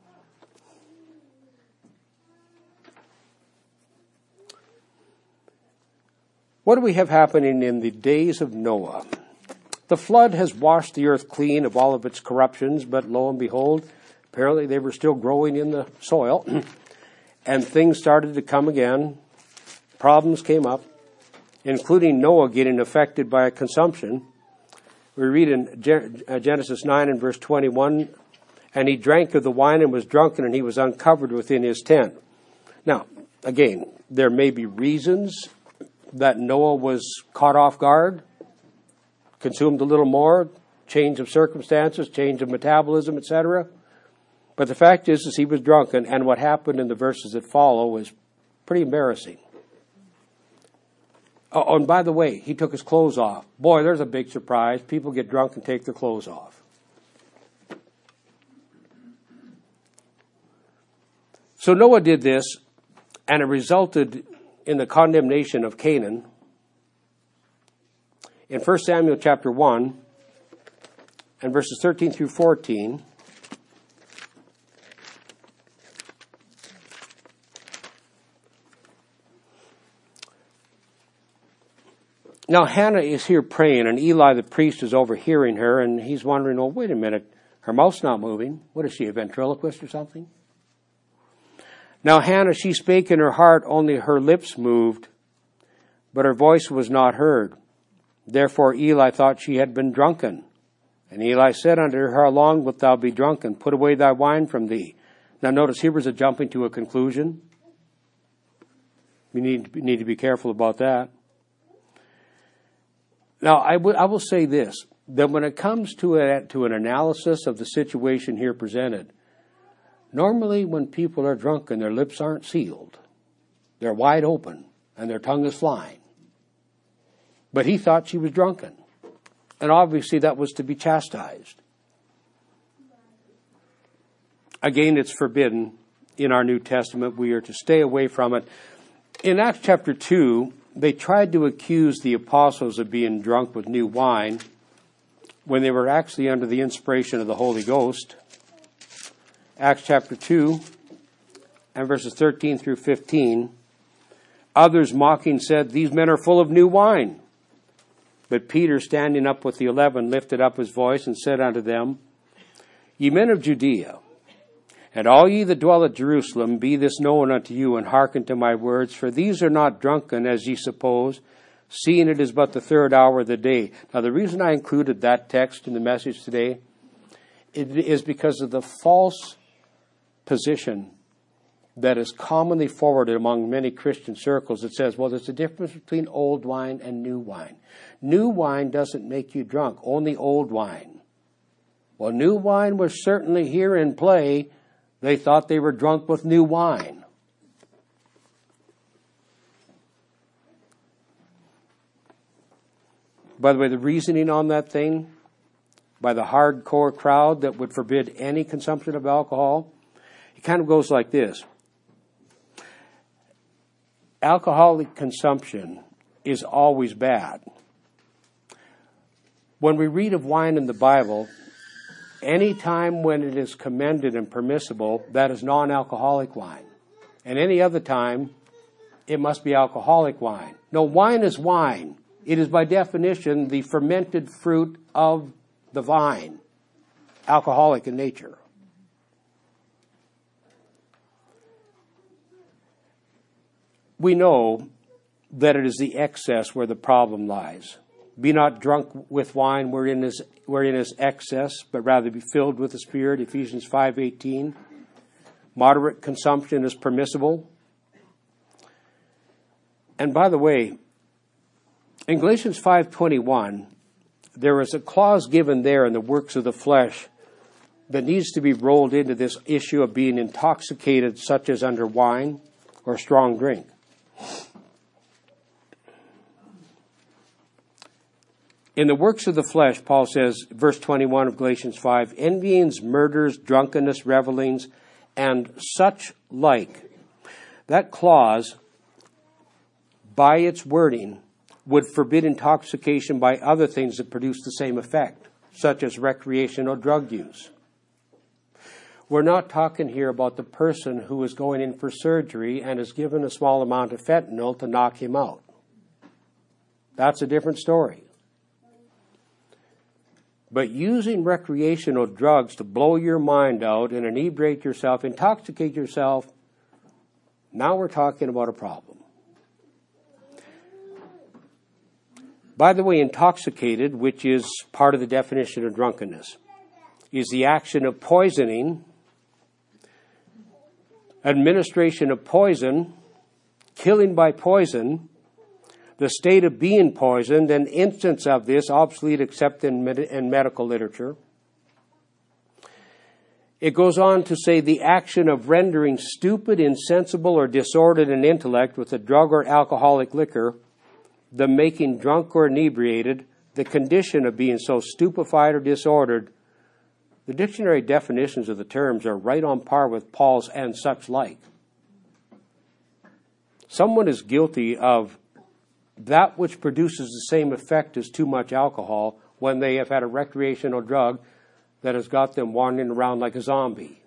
What do we have happening in the days of Noah? The flood has washed the earth clean of all of its corruptions, but lo and behold, apparently they were still growing in the soil, and things started to come again. Problems came up, including Noah getting affected by a consumption. We read in Genesis nine and verse twenty-one, and he drank of the wine and was drunken, and he was uncovered within his tent. Now, again, there may be reasons that Noah was caught off guard, consumed a little more, change of circumstances, change of metabolism, et cetera. But the fact is, is he was drunken, and what happened in the verses that follow is pretty embarrassing. Oh, and by the way, he took his clothes off. Boy, there's a big surprise. People get drunk and take their clothes off. So Noah did this, and it resulted in the condemnation of Canaan. In First Samuel chapter one, and verses thirteen through fourteen, now Hannah is here praying, and Eli the priest is overhearing her, and he's wondering, well, wait a minute, her mouth's not moving. What is she, a ventriloquist or something? Now Hannah, she spake in her heart, only her lips moved, but her voice was not heard. Therefore Eli thought she had been drunken. And Eli said unto her, how long wilt thou be drunken? Put away thy wine from thee. Now notice, here was a jumping to a conclusion. We need, we need to be careful about that. Now, I, w- I will say this, that when it comes to, a, to an analysis of the situation here presented, normally when people are drunken, their lips aren't sealed. They're wide open, and their tongue is flying. But he thought she was drunken. And obviously that was to be chastised. Again, it's forbidden in our New Testament. We are to stay away from it. In Acts chapter two, they tried to accuse the apostles of being drunk with new wine when they were actually under the inspiration of the Holy Ghost. Acts chapter two and verses thirteen through fifteen. Others mocking said, these men are full of new wine. But Peter, standing up with the eleven, lifted up his voice and said unto them, ye men of Judea, and all ye that dwell at Jerusalem, be this known unto you, and hearken to my words, for these are not drunken, as ye suppose, seeing it is but the third hour of the day. Now, the reason I included that text in the message today it is because of the false position that is commonly forwarded among many Christian circles. It says, well, there's a difference between old wine and new wine. New wine doesn't make you drunk, only old wine. Well, new wine was certainly here in play. They thought they were drunk with new wine. By the way, the reasoning on that thing by the hardcore crowd that would forbid any consumption of alcohol, it kind of goes like this. Alcoholic consumption is always bad. When we read of wine in the Bible, any time when it is commended and permissible, that is non-alcoholic wine. And any other time, it must be alcoholic wine. No, wine is wine. It is by definition the fermented fruit of the vine, alcoholic in nature. We know that it is the excess where the problem lies. Be not drunk with wine wherein is, wherein is excess, but rather be filled with the Spirit, Ephesians five eighteen. Moderate consumption is permissible. And by the way, in Galatians five twenty-one, there is a clause given there in the works of the flesh that needs to be rolled into this issue of being intoxicated, such as under wine or strong drink. In the works of the flesh, Paul says, verse twenty-one of Galatians five, envyings, murders, drunkenness, revelings, and such like. That clause, by its wording, would forbid intoxication by other things that produce the same effect, such as recreational drug use. We're not talking here about the person who is going in for surgery and is given a small amount of fentanyl to knock him out. That's a different story. But using recreational drugs to blow your mind out and inebriate yourself, intoxicate yourself, now we're talking about a problem. By the way, intoxicated, which is part of the definition of drunkenness, is the action of poisoning, administration of poison, killing by poison, the state of being poisoned, an instance of this obsolete except in, med- in medical literature. It goes on to say the action of rendering stupid, insensible, or disordered in intellect with a drug or alcoholic liquor, the making drunk or inebriated, the condition of being so stupefied or disordered. The dictionary definitions of the terms are right on par with Paul's and such like. Someone is guilty of that which produces the same effect as too much alcohol when they have had a recreational drug that has got them wandering around like a zombie.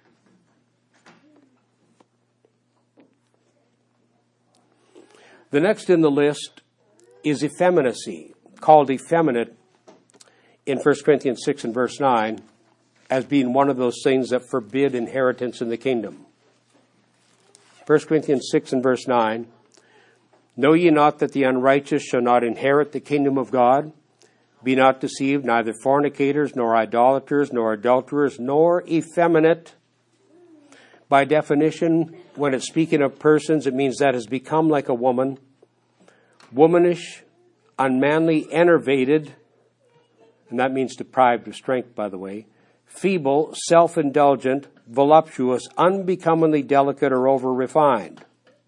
The next in the list is effeminacy, called effeminate in First Corinthians six and verse nine, as being one of those things that forbid inheritance in the kingdom. First Corinthians six and verse nine, know ye not that the unrighteous shall not inherit the kingdom of God? Be not deceived, neither fornicators, nor idolaters, nor adulterers, nor effeminate. By definition, when it's speaking of persons, it means that has become like a woman, womanish, unmanly, enervated, and that means deprived of strength, by the way, feeble, self-indulgent, voluptuous, unbecomingly delicate, or over-refined.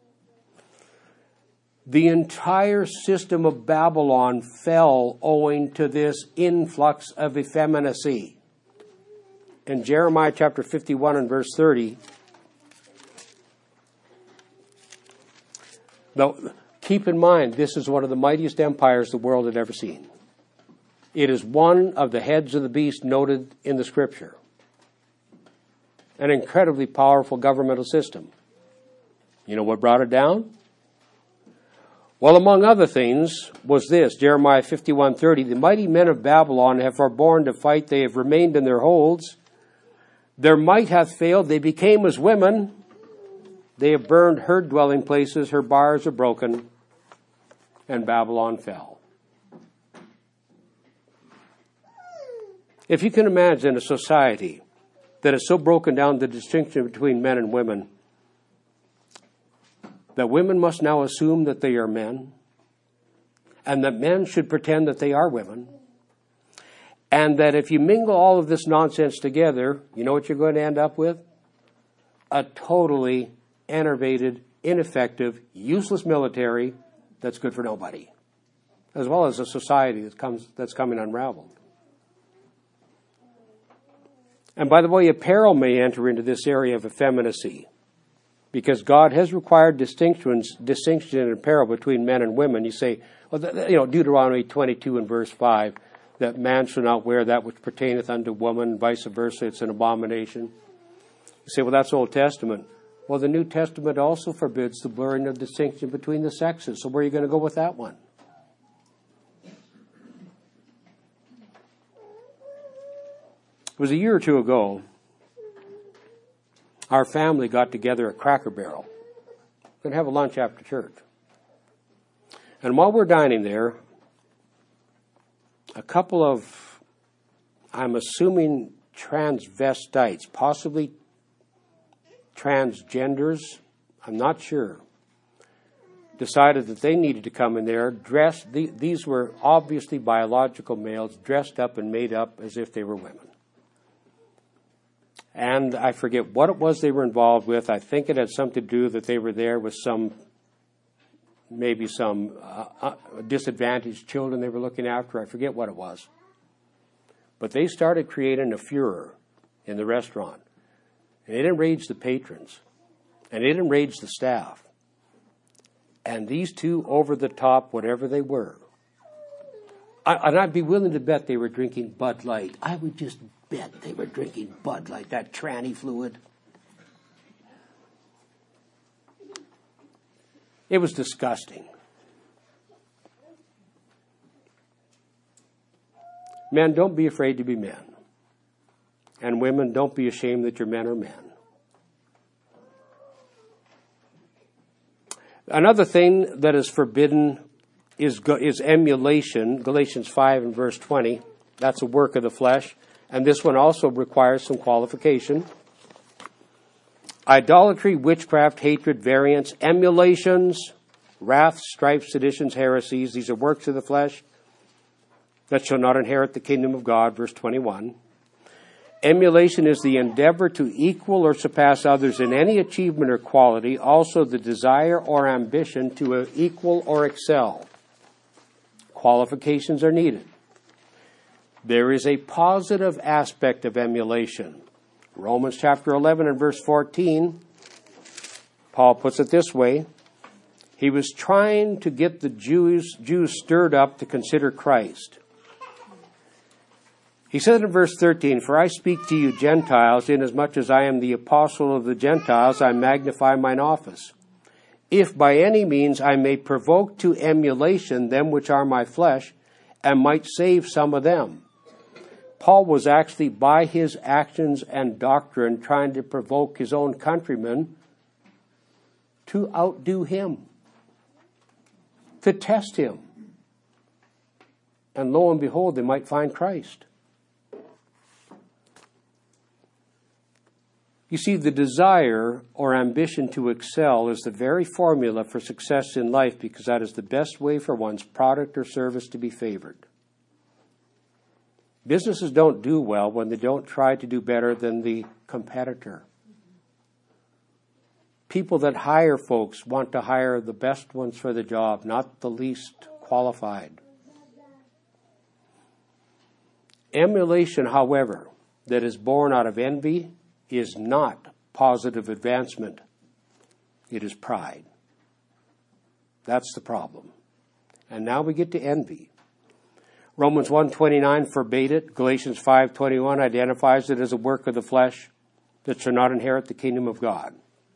The entire system of Babylon fell owing to this influx of effeminacy. In Jeremiah chapter fifty-one and verse thirty, now keep in mind, this is one of the mightiest empires the world had ever seen. It is one of the heads of the beast noted in the scripture. An incredibly powerful governmental system. You know what brought it down? Well, among other things was this, Jeremiah fifty-one thirty, the mighty men of Babylon have forborne to fight, they have remained in their holds. Their might hath failed, they became as women. They have burned her dwelling places, her bars are broken, and Babylon fell. If you can imagine a society that has so broken down the distinction between men and women, that women must now assume that they are men, and that men should pretend that they are women, and that if you mingle all of this nonsense together, you know what you're going to end up with? A totally enervated, ineffective, useless military that's good for nobody, as well as a society that comes, that's coming unraveled. And by the way, apparel may enter into this area of effeminacy, because God has required distinctions, distinction in apparel between men and women. You say, well, you know, Deuteronomy twenty-two and verse five, that man shall not wear that which pertaineth unto woman, vice versa, it's an abomination. You say, well, that's Old Testament. Well, the New Testament also forbids the blurring of distinction between the sexes. So where are you going to go with that one? It was a year or two ago. Our family got together at Cracker Barrel. We're going to have a lunch after church. And while we're dining there, a couple of, I'm assuming, transvestites, possibly transgenders, I'm not sure, decided that they needed to come in there dressed. These were obviously biological males dressed up and made up as if they were women. And I forget what it was they were involved with. I think it had something to do that they were there with some, maybe some uh, uh, disadvantaged children they were looking after. I forget what it was. But they started creating a furor in the restaurant. And it enraged the patrons. And it enraged the staff. And these two over-the-top, whatever they were, I, and I'd be willing to bet they were drinking Bud Light. I would just bet they were drinking Bud Light, that tranny fluid. It was disgusting. Men, don't be afraid to be men. And women, don't be ashamed that your men are men. Another thing that is forbidden is, is emulation. Galatians five and verse twenty. That's a work of the flesh. And this one also requires some qualification. Idolatry, witchcraft, hatred, variance, emulations, wrath, strife, seditions, heresies. These are works of the flesh that shall not inherit the kingdom of God. Verse twenty-one. Emulation is the endeavor to equal or surpass others in any achievement or quality, also the desire or ambition to equal or excel. qualifications are needed. There is a positive aspect of emulation. Romans chapter eleven and verse fourteen, Paul puts it this way. He was trying to get the Jews, Jews stirred up to consider Christ. He said in verse thirteen, "For I speak to you Gentiles, inasmuch as I am the apostle of the Gentiles, I magnify mine office. If by any means I may provoke to emulation them which are my flesh, and might save some of them." Paul was actually, by his actions and doctrine, trying to provoke his own countrymen to outdo him, to test him. And lo and behold, they might find Christ. You see, the desire or ambition to excel is the very formula for success in life, because that is the best way for one's product or service to be favored. Businesses don't do well when they don't try to do better than the competitor. People that hire folks want to hire the best ones for the job, not the least qualified. Emulation, however, that is born out of envy is not positive advancement. It is pride. That's the problem. And now we get to envy. Romans one twenty-nine forbade it. Galatians five twenty-one identifies it as a work of the flesh that shall not inherit the kingdom of God.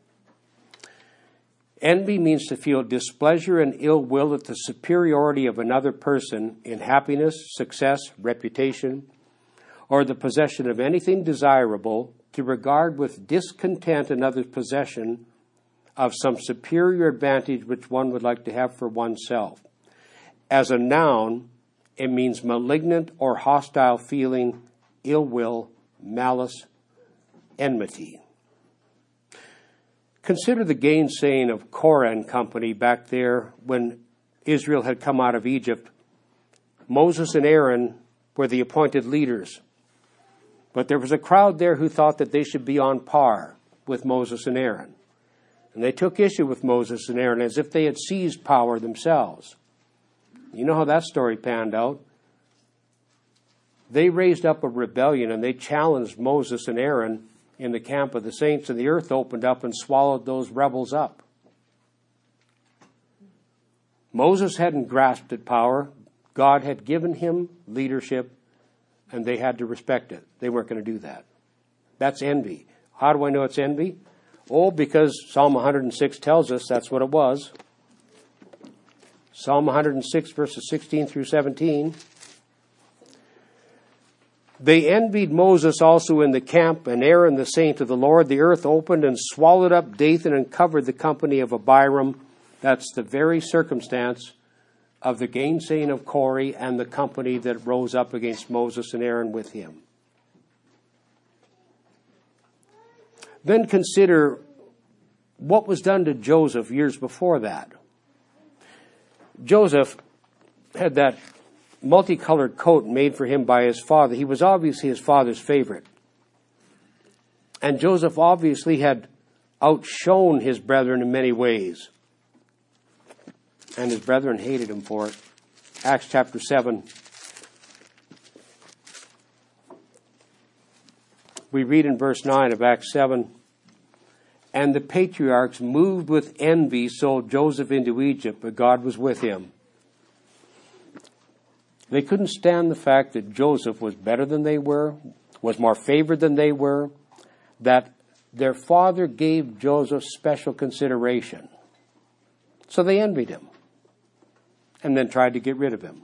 Envy means to feel displeasure and ill will at the superiority of another person in happiness, success, reputation, or the possession of anything desirable, to regard with discontent another's possession of some superior advantage which one would like to have for oneself. As a noun, it means malignant or hostile feeling, ill will, malice, enmity. Consider the gainsaying of Korah and company back there when Israel had come out of Egypt. Moses and Aaron were the appointed leaders. But there was a crowd there who thought that they should be on par with Moses and Aaron. And they took issue with Moses and Aaron as if they had seized power themselves. You know how that story panned out. They raised up a rebellion and they challenged Moses and Aaron in the camp of the saints, and the earth opened up and swallowed those rebels up. Moses hadn't grasped at power. God had given him leadership, and they had to respect it. They weren't going to do that. That's envy. How do I know it's envy? Oh, because Psalm one hundred six tells us that's what it was. Psalm one hundred six, verses sixteen through seventeen. They envied Moses also in the camp, and Aaron the saint of the Lord. The earth opened and swallowed up Dathan and covered the company of Abiram. That's the very circumstance of the gainsaying of Korah and the company that rose up against Moses and Aaron with him. Then consider what was done to Joseph years before that. Joseph had that multicolored coat made for him by his father. He was obviously his father's favorite. And Joseph obviously had outshone his brethren in many ways. And his brethren hated him for it. Acts chapter seven. We read in verse nine of Acts seven, "And the patriarchs, moved with envy, sold Joseph into Egypt, but God was with him." They couldn't stand the fact that Joseph was better than they were, was more favored than they were, that their father gave Joseph special consideration. So they envied him and then tried to get rid of him.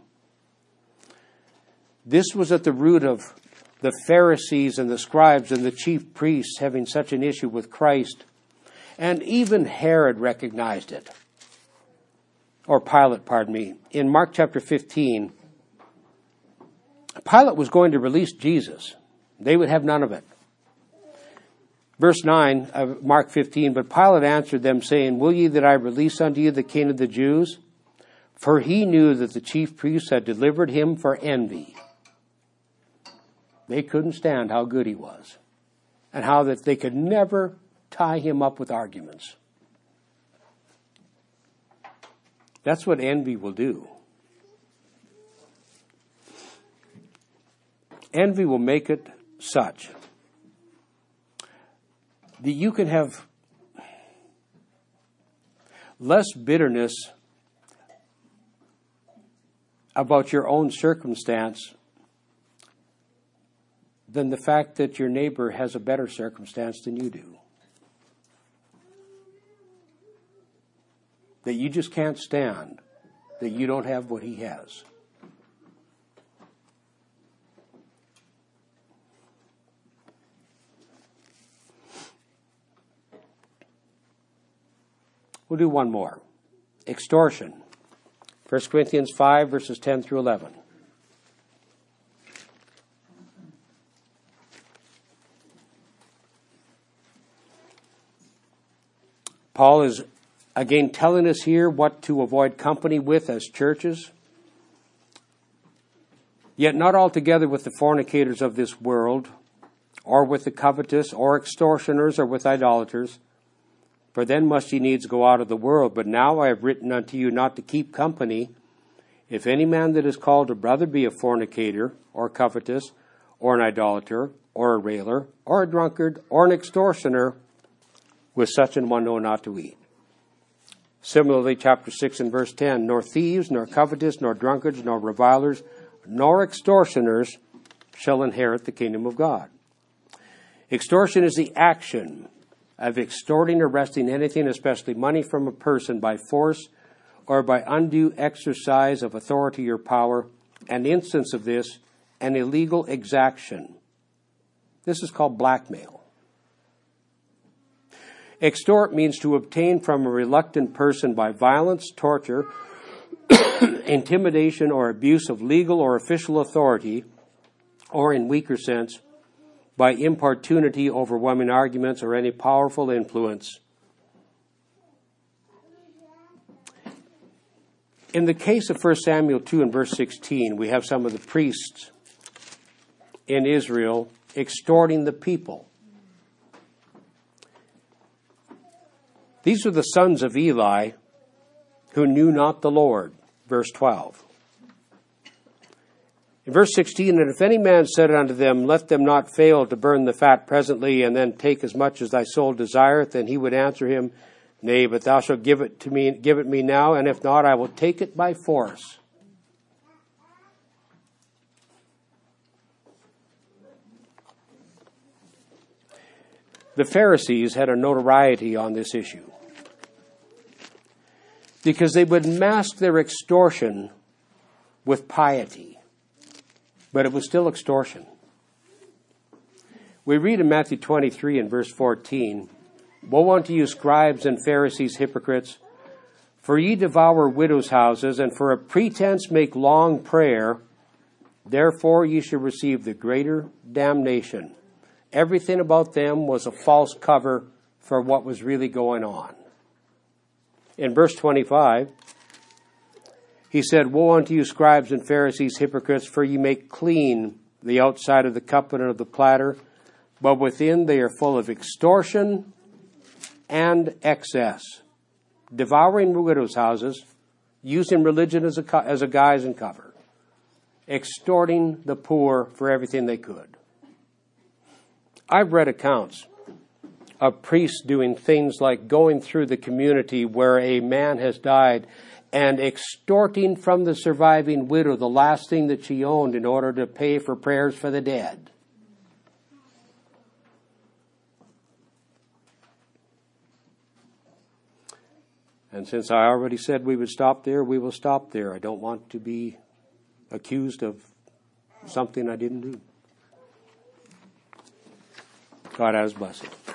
This was at the root of the Pharisees and the scribes and the chief priests having such an issue with Christ. And even Herod recognized it. Or Pilate, pardon me. In Mark chapter fifteen, Pilate was going to release Jesus. They would have none of it. Verse nine of Mark fifteen, "But Pilate answered them, saying, Will ye that I release unto you the King of the Jews? For he knew that the chief priests had delivered him for envy." They couldn't stand how good he was, and how that they could never tie him up with arguments. That's what envy will do. Envy will make it such that you can have less bitterness about your own circumstance than the fact that your neighbor has a better circumstance than you do. That you just can't stand that you don't have what he has. We'll do one more. Extortion. First Corinthians five, verses ten through eleven. Paul is again telling us here what to avoid company with as churches. Yet not altogether with the fornicators of this world, or with the covetous, or extortioners, or with idolaters. For then must ye needs go out of the world. But now I have written unto you not to keep company. If any man that is called a brother be a fornicator, or covetous, or an idolater, or a railer, or a drunkard, or an extortioner, with such an one know not to eat. Similarly, chapter six and verse ten, nor thieves, nor covetous, nor drunkards, nor revilers, nor extortioners shall inherit the kingdom of God. Extortion is the action of extorting or wresting anything, especially money, from a person by force or by undue exercise of authority or power. An instance of this, an illegal exaction. This is called blackmail. Extort means to obtain from a reluctant person by violence, torture, intimidation, or abuse of legal or official authority, or in weaker sense, by importunity, overwhelming arguments, or any powerful influence. In the case of First Samuel two and verse sixteen, we have some of the priests in Israel extorting the people. These are the sons of Eli who knew not the Lord, verse twelve. In verse sixteen, and if any man said unto them, let them not fail to burn the fat presently, and then take as much as thy soul desireth, then he would answer him, nay, but thou shalt give it to me, give it me now, and if not, I will take it by force. The Pharisees had a notoriety on this issue because they would mask their extortion with piety. But it was still extortion. We read in Matthew twenty-three and verse fourteen, woe unto you, scribes and Pharisees, hypocrites, for ye devour widows' houses, and for a pretense make long prayer. Therefore ye shall receive the greater damnation. Everything about them was a false cover for what was really going on. In verse twenty-five, he said, woe unto you, scribes and Pharisees, hypocrites, for ye make clean the outside of the cup and of the platter, but within they are full of extortion and excess, devouring widows' houses, using religion as a, as a guise and cover, extorting the poor for everything they could. I've read accounts of priests doing things like going through the community where a man has died and extorting from the surviving widow the last thing that she owned in order to pay for prayers for the dead. And since I already said we would stop there, we will stop there. I don't want to be accused of something I didn't do. God has blessed.